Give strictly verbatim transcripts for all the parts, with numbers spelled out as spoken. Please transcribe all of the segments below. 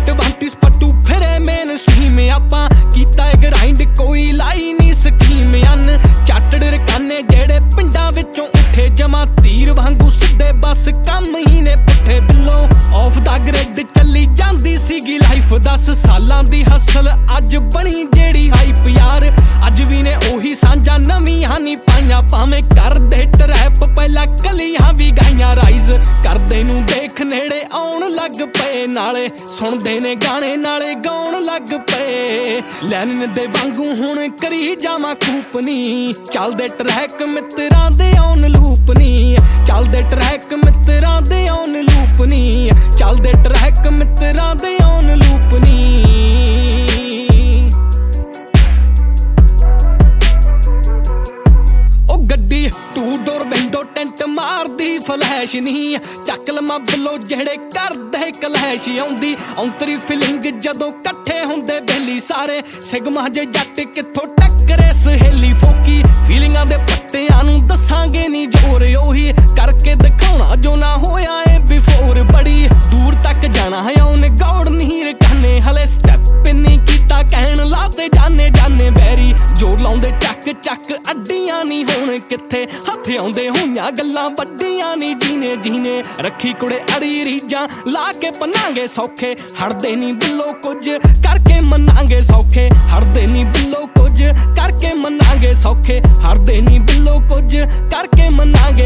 जट बंटी स्पट्टू फिरे main stream आपां कीता ग्राइंड कोई लाई नी स्कीम अन चाटड़ रकाने जेड़े पिंडां विचों उठे जमा तीर वांगू सिद्धे बस कम ही ने पुठे बिल्लों ऑफ द ग्रिड चली जांदी सीगी लाइफ दस सालां दी हसल अज बनी जेड़ी हाइप यार अज भी ने ओही सांझा नवीं नी पाइयां भावें करदे ट्रैप पहला कलियां भी गाइयां राइज करदे नूं देख नेड़े आउण लग पे नाले सुणदे ने गाने नाले गाउण लग पे लैन दे वांगू हुण करी जावां कूपनी चलदे ट्रैक मित्रां दे आउण लूपनी चलदे ट्रैक मित्रां दे आउण लूपनी चलदे ट्रैक मित्रां दे आउण लूपनी टू डोर विंडो टेंट मारदी फ्लैश नी चक लमा बिलो जेड़े करदे कलैश आउंदी औंतरी फीलिंग जदों कट्ठे हुंदे बेली सारे सिगमा जे जट कित्थों टक्करे सहेली फोकी फीलिंगां दे पट्टियां नूं दसांगे नी जोर ओही करके दिखाउणा जो ना होया ए बिफोर बड़ी दूर तक जाना है औने गौड़ नीर कहने हले स्टैप नहीं कीता कहण लादे जाने जाने बैरी जोर लाउंदे चक चक अड्डियां नी होण कित्थे हथ आउंदे होइयां गल्लां वड्डियां नी जीने जीने रखी कुड़े अड़ी रीजां ला के पन्नांगे सौखे हड़दे नी बिल्लो कुछ करके मनांगे सौखे हड़दे नी बिल्लो कुछ करके मनांगे सौखे हड़दे नी बिल्लो कुछ करके मनांगे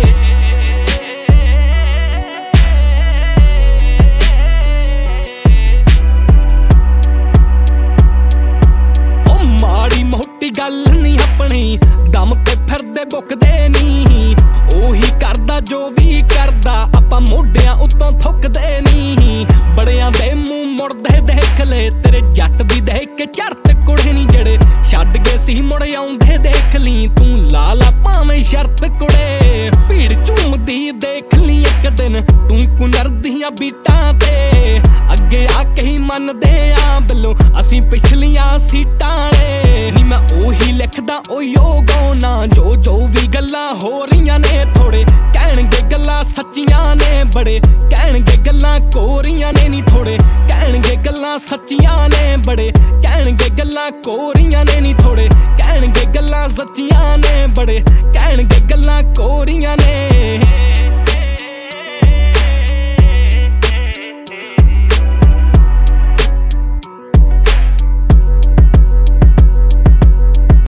गल नहीं अपनी दम ते फिरदे बुकदे नी ओही करदा जो भी करदा आपां मोढियां उत्तों थुकदे नी बड़ियां दे मूंह मुड़दे देख ले तेरे जट दी देख के झरत कुड़े नी जेड़े छड्ड गए सी मुड़ आउंदे देख ली तू ला ला भावें शर्त कुड़े भीड़ झूमदी देख ली एक दिन तू कुनरदियां बीटां ते अगे आके ही मनदे आ बिल्लो असीं पिछलियां सीटां ने नी मैं ओही लिखदा ओयो गाउणा जो जो भी गल्लां हो रहीआं ने थोड़े कहणगे गल्लां सच्चियां ने बड़े कहणगे गल्लां कोरियां ने नी थोड़े कहणगे गल्लां सच्चियां ने बड़े कहणगे गल्लां कोरियां ने नी थोड़े कहणगे गल्लां सच्चियां ने बड़े कहणगे गल्लां कोरियां ने